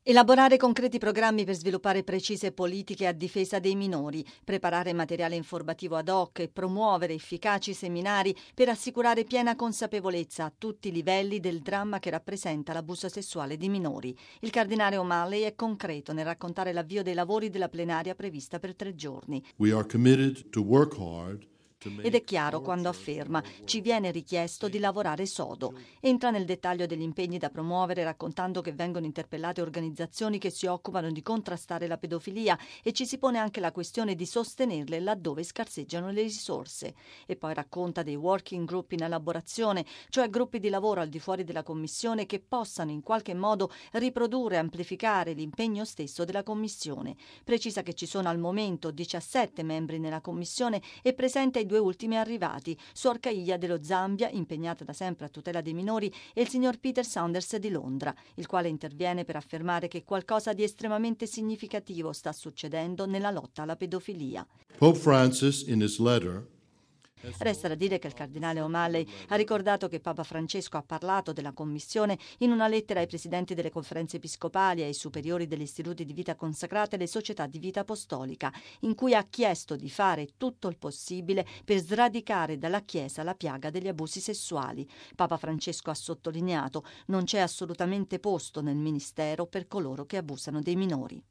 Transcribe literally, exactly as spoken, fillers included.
Elaborare concreti programmi per sviluppare precise politiche a difesa dei minori, preparare materiale informativo ad hoc e promuovere efficaci seminari per assicurare piena consapevolezza a tutti i livelli del dramma che rappresenta l'abuso sessuale di minori. Il cardinale O'Malley è concreto nel raccontare l'avvio dei lavori della plenaria prevista per tre giorni. We are committed to work hard. Ed è chiaro quando afferma: ci viene richiesto di lavorare sodo. Entra nel dettaglio degli impegni da promuovere, raccontando che vengono interpellate organizzazioni che si occupano di contrastare la pedofilia e ci si pone anche la questione di sostenerle laddove scarseggiano le risorse. E poi racconta dei working group in elaborazione, cioè gruppi di lavoro al di fuori della Commissione che possano in qualche modo riprodurre e amplificare l'impegno stesso della Commissione. Precisa che ci sono al momento diciassette membri nella Commissione e presente ai due ultimi arrivati, Suor Caia dello Zambia, impegnata da sempre a tutela dei minori, e il signor Peter Saunders di Londra, il quale interviene per affermare che qualcosa di estremamente significativo sta succedendo nella lotta alla pedofilia. Pope Francis, in his letter, Resta da dire che il cardinale O'Malley ha ricordato che Papa Francesco ha parlato della Commissione in una lettera ai presidenti delle conferenze episcopali, ai superiori degli istituti di vita consacrata e alle società di vita apostolica, in cui ha chiesto di fare tutto il possibile per sradicare dalla Chiesa la piaga degli abusi sessuali. Papa Francesco ha sottolineato: non c'è assolutamente posto nel ministero per coloro che abusano dei minori.